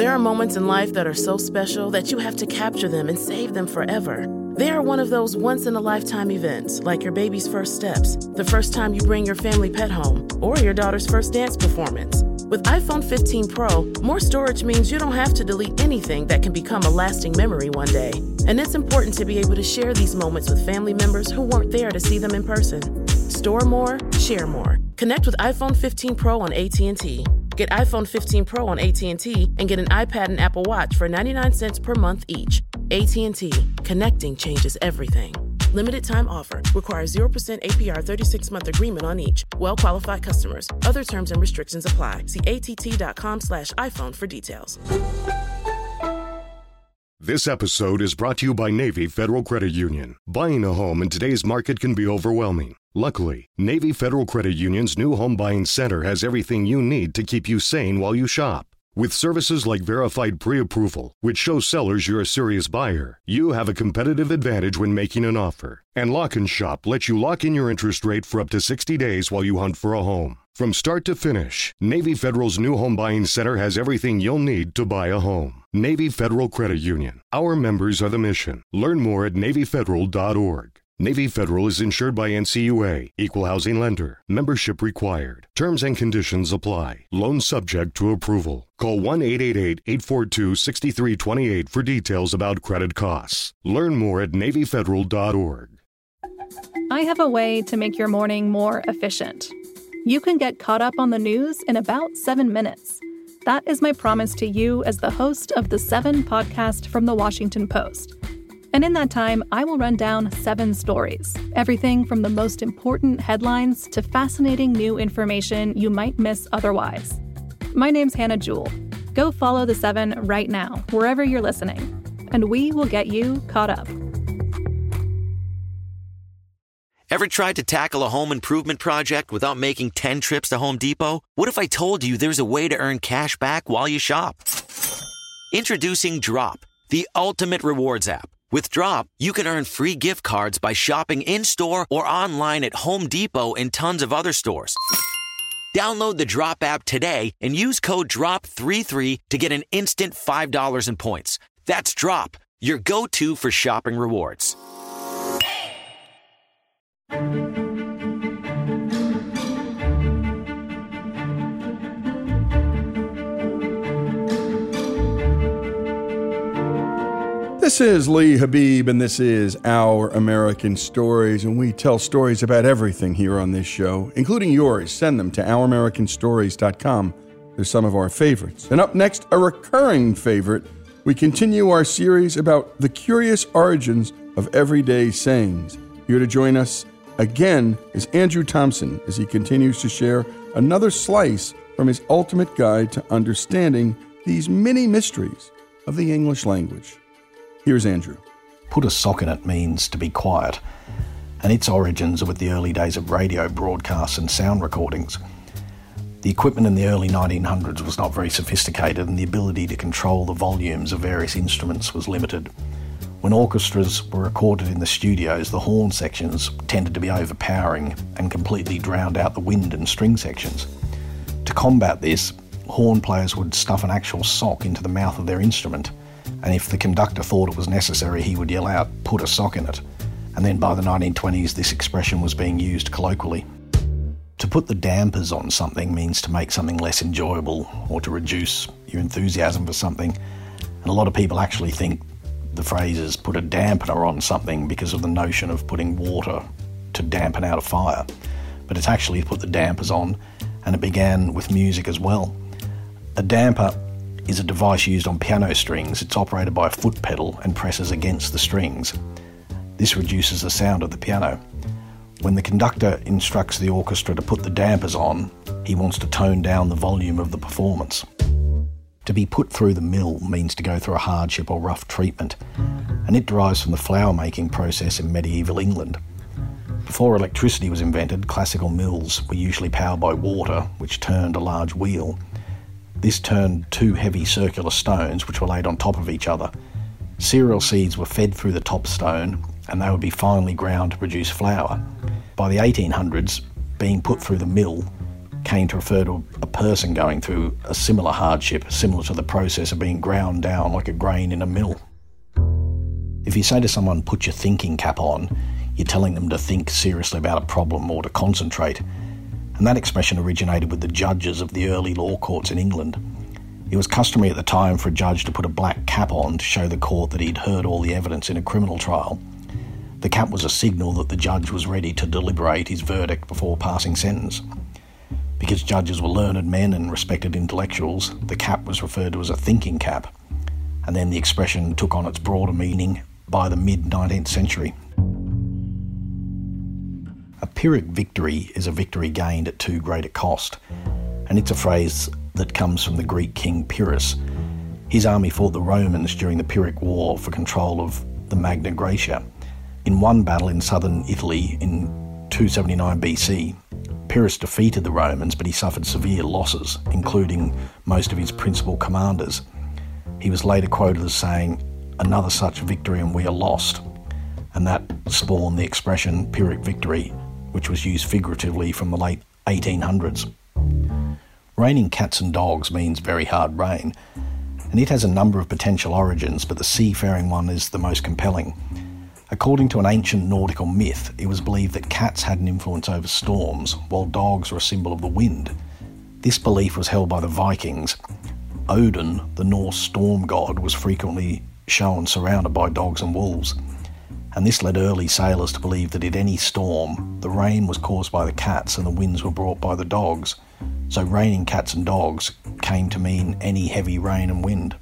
There are moments in life that are so special that you have to capture them and save them forever. They are one of those once-in-a-lifetime events, like your baby's first steps, the first time you bring your family pet home, or your daughter's first dance performance. With iPhone 15 Pro, more storage means you don't have to delete anything that can become a lasting memory one day. And it's important to be able to share these moments with family members who weren't there to see them in person. Store more, share more. Connect with iPhone 15 Pro on AT&T. Get iPhone 15 Pro on AT&T and get an iPad and Apple Watch for 99 cents per month each. AT&T. Connecting changes everything. Limited time offer. Requires 0% APR 36-month agreement on each. Well-qualified customers. Other terms and restrictions apply. See att.com/iPhone for details. This episode is brought to you by Navy Federal Credit Union. Buying a home in today's market can be overwhelming. Luckily, Navy Federal Credit Union's new home buying center has everything you need to keep you sane while you shop. With services like verified pre-approval, which shows sellers you're a serious buyer, you have a competitive advantage when making an offer. And Lock & Shop lets you lock in your interest rate for up to 60 days while you hunt for a home. From start to finish, Navy Federal's new home buying center has everything you'll need to buy a home. Navy Federal Credit Union. Our members are the mission. Learn more at NavyFederal.org. Navy Federal is insured by NCUA, Equal Housing Lender. Membership required. Terms and conditions apply. Loan subject to approval. Call 1-888-842-6328 for details about credit costs. Learn more at NavyFederal.org. I have a way to make your morning more efficient. You can get caught up on the news in about 7 minutes. That is my promise to you as the host of the 7 podcast from The Washington Post. And in that time, I will run down 7 stories. Everything from the most important headlines to fascinating new information you might miss otherwise. My name's Hannah Jewell. Go follow The 7 right now, wherever you're listening. And we will get you caught up. Ever tried to tackle a home improvement project without making 10 trips to Home Depot? What if I told you there's a way to earn cash back while you shop? Introducing Drop, the ultimate rewards app. With Drop, you can earn free gift cards by shopping in-store or online at Home Depot and tons of other stores. Download the Drop app today and use code DROP33 to get an instant $5 in points. That's Drop, your go-to for shopping rewards. This is Lee Habib, and this is Our American Stories, and we tell stories about everything here on this show, including yours. Send them to ouramericanstories.com. They're some of our favorites. And up next, a recurring favorite, we continue our series about the curious origins of everyday sayings. Here to join us again is Andrew Thompson as he continues to share another slice from his ultimate guide to understanding these many mysteries of the English language. Here's Andrew. Put a sock in it means to be quiet, and its origins are with the early days of radio broadcasts and sound recordings. The equipment in the early 1900s was not very sophisticated, and the ability to control the volumes of various instruments was limited. When orchestras were recorded in the studios, the horn sections tended to be overpowering and completely drowned out the wind and string sections. To combat this, horn players would stuff an actual sock into the mouth of their instrument, and if the conductor thought it was necessary, he would yell out, "Put a sock in it." And then by the 1920s, this expression was being used colloquially. To put the dampers on something means to make something less enjoyable or to reduce your enthusiasm for something. And a lot of people actually think the phrase is put a dampener on something because of the notion of putting water to dampen out a fire. But it's actually put the dampers on, and it began with music as well. A damper is a device used on piano strings. It's operated by a foot pedal and presses against the strings. This reduces the sound of the piano. When the conductor instructs the orchestra to put the dampers on, he wants to tone down the volume of the performance. To be put through the mill means to go through a hardship or rough treatment, and it derives from the flour-making process in medieval England. Before electricity was invented, classical mills were usually powered by water, which turned a large wheel. This turned 2 heavy circular stones which were laid on top of each other. Cereal seeds were fed through the top stone, and they would be finely ground to produce flour. By the 1800s, being put through the mill came to refer to a person going through a similar hardship, similar to the process of being ground down like a grain in a mill. If you say to someone, put your thinking cap on, you're telling them to think seriously about a problem or to concentrate. And that expression originated with the judges of the early law courts in England. It was customary at the time for a judge to put a black cap on to show the court that he'd heard all the evidence in a criminal trial. The cap was a signal that the judge was ready to deliberate his verdict before passing sentence. Because judges were learned men and respected intellectuals, the cap was referred to as a thinking cap, and then the expression took on its broader meaning by the mid-19th century. A Pyrrhic victory is a victory gained at too great a cost, and it's a phrase that comes from the Greek king Pyrrhus. His army fought the Romans during the Pyrrhic War for control of the Magna Graecia. In one battle in southern Italy in 279 BC, Pyrrhus defeated the Romans, but he suffered severe losses, including most of his principal commanders. He was later quoted as saying, "Another such victory and we are lost," and that spawned the expression Pyrrhic victory, which was used figuratively from the late 1800s. Raining cats and dogs means very hard rain, and it has a number of potential origins, but the seafaring one is the most compelling. According to an ancient nautical myth, it was believed that cats had an influence over storms, while dogs were a symbol of the wind. This belief was held by the Vikings. Odin, the Norse storm god, was frequently shown surrounded by dogs and wolves, and this led early sailors to believe that in any storm, the rain was caused by the cats and the winds were brought by the dogs. So raining cats and dogs came to mean any heavy rain and wind.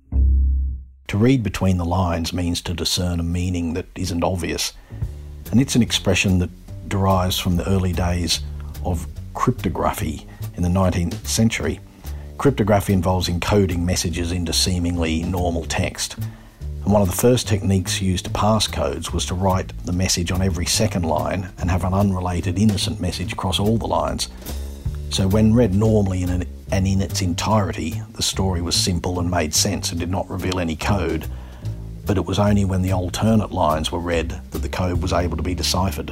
To read between the lines means to discern a meaning that isn't obvious, and it's an expression that derives from the early days of cryptography in the 19th century. Cryptography involves encoding messages into seemingly normal text, and one of the first techniques used to pass codes was to write the message on every second line and have an unrelated innocent message across all the lines. So when read normally and in its entirety, the story was simple and made sense and did not reveal any code, but it was only when the alternate lines were read that the code was able to be deciphered.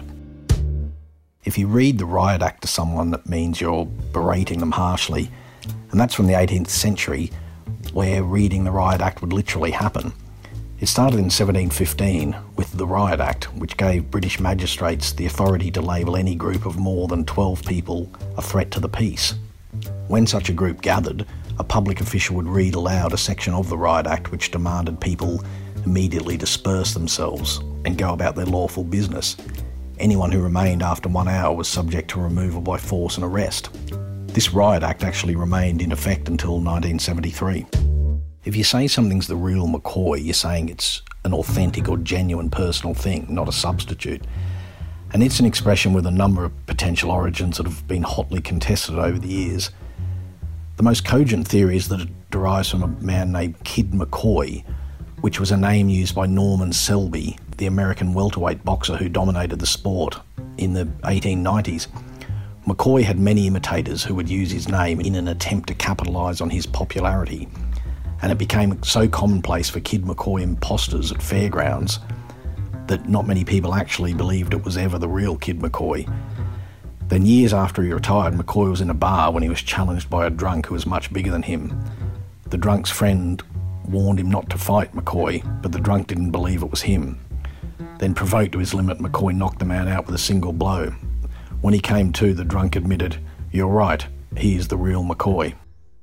If you read the riot act to someone, that means you're berating them harshly, and that's from the 18th century, where reading the riot act would literally happen. It started in 1715 with the Riot Act, which gave British magistrates the authority to label any group of more than 12 people a threat to the peace. When such a group gathered, a public official would read aloud a section of the Riot Act which demanded people immediately disperse themselves and go about their lawful business. Anyone who remained after 1 hour was subject to removal by force and arrest. This Riot Act actually remained in effect until 1973. If you say something's the real McCoy, you're saying it's an authentic or genuine personal thing, not a substitute. And it's an expression with a number of potential origins that have been hotly contested over the years. The most cogent theory is that it derives from a man named Kid McCoy, which was a name used by Norman Selby, the American welterweight boxer who dominated the sport in the 1890s. McCoy had many imitators who would use his name in an attempt to capitalise on his popularity, and it became so commonplace for Kid McCoy imposters at fairgrounds that not many people actually believed it was ever the real Kid McCoy. Then years after he retired, McCoy was in a bar when he was challenged by a drunk who was much bigger than him. The drunk's friend warned him not to fight McCoy, but the drunk didn't believe it was him. Then, provoked to his limit, McCoy knocked the man out with a single blow. When he came to, the drunk admitted, "You're right, he is the real McCoy."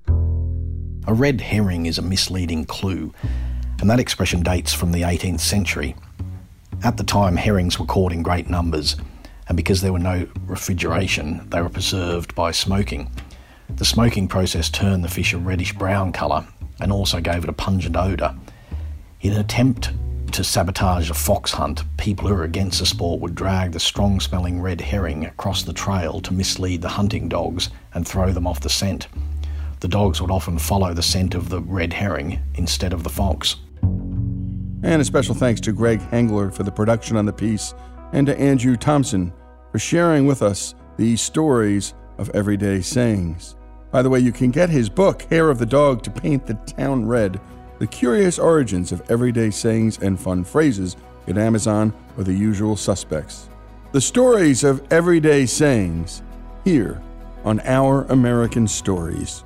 A red herring is a misleading clue, and that expression dates from the 18th century. At the time, herrings were caught in great numbers, and because there were no refrigeration, they were preserved by smoking. The smoking process turned the fish a reddish-brown colour and also gave it a pungent odour. In an attempt to sabotage a fox hunt, people who were against the sport would drag the strong-smelling red herring across the trail to mislead the hunting dogs and throw them off the scent. The dogs would often follow the scent of the red herring instead of the fox. And a special thanks to Greg Hengler for the production on the piece, and to Andrew Thompson for sharing with us these stories of everyday sayings. By the way, you can get his book, Hair of the Dog to Paint the Town Red, The Curious Origins of Everyday Sayings and Fun Phrases, at Amazon or the usual suspects. The stories of everyday sayings here on Our American Stories.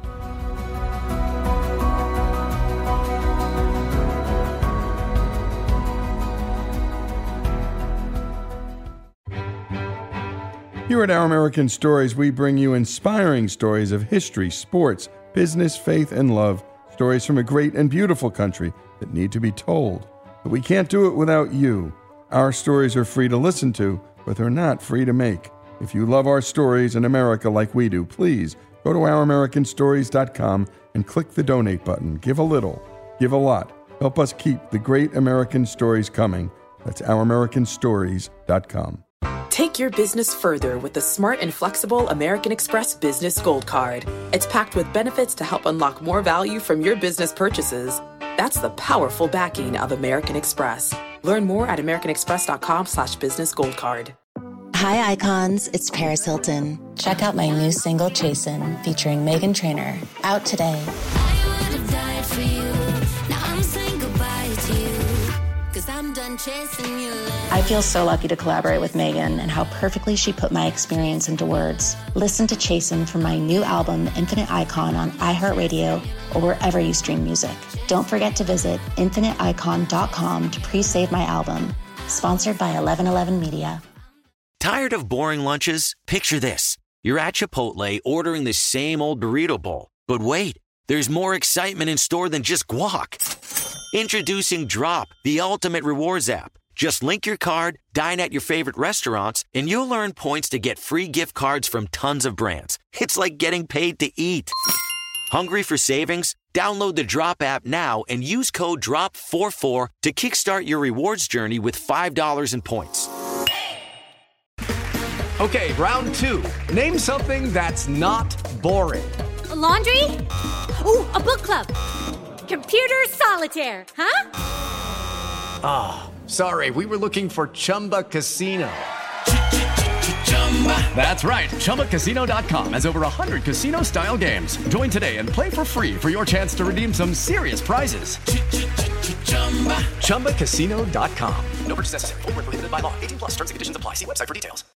Here at Our American Stories, we bring you inspiring stories of history, sports, business, faith, and love. Stories from a great and beautiful country that need to be told. But we can't do it without you. Our stories are free to listen to, but they're not free to make. If you love our stories in America like we do, please go to OurAmericanStories.com and click the donate button. Give a little, give a lot. Help us keep the great American stories coming. That's OurAmericanStories.com. Take your business further with the smart and flexible American Express Business Gold Card. It's packed with benefits to help unlock more value from your business purchases. That's the powerful backing of American Express. Learn more at americanexpress.com/businessgoldcard. Hi, Icons. It's Paris Hilton. Check out my new single, Chasin', featuring Meghan Trainor. Out today. I would have died for you. Now I'm saying goodbye to you. 'Cause I'm done chasing your love. I feel so lucky to collaborate with Meghan and how perfectly she put my experience into words. Listen to Chasin' from my new album, Infinite Icon, on iHeartRadio or wherever you stream music. Don't forget to visit infiniteicon.com to pre-save my album. Sponsored by 1111 Media. Tired of boring lunches? Picture this. You're at Chipotle ordering the same old burrito bowl. But wait, there's more excitement in store than just guac. Introducing Drop, the ultimate rewards app. Just link your card, dine at your favorite restaurants, and you'll earn points to get free gift cards from tons of brands. It's like getting paid to eat. Hungry for savings? Download the Drop app now and use code DROP44 to kickstart your rewards journey with $5 in points. Okay, round two. Name something that's not boring. A laundry? Ooh, a book club. Computer solitaire, huh? Ah, sorry, we were looking for Chumba Casino. That's right, ChumbaCasino.com has over 100 casino-style games. Join today and play for free for your chance to redeem some serious prizes. ChumbaCasino.com. No purchase necessary. Void where prohibited by law. 18+ terms and conditions apply. See website for details.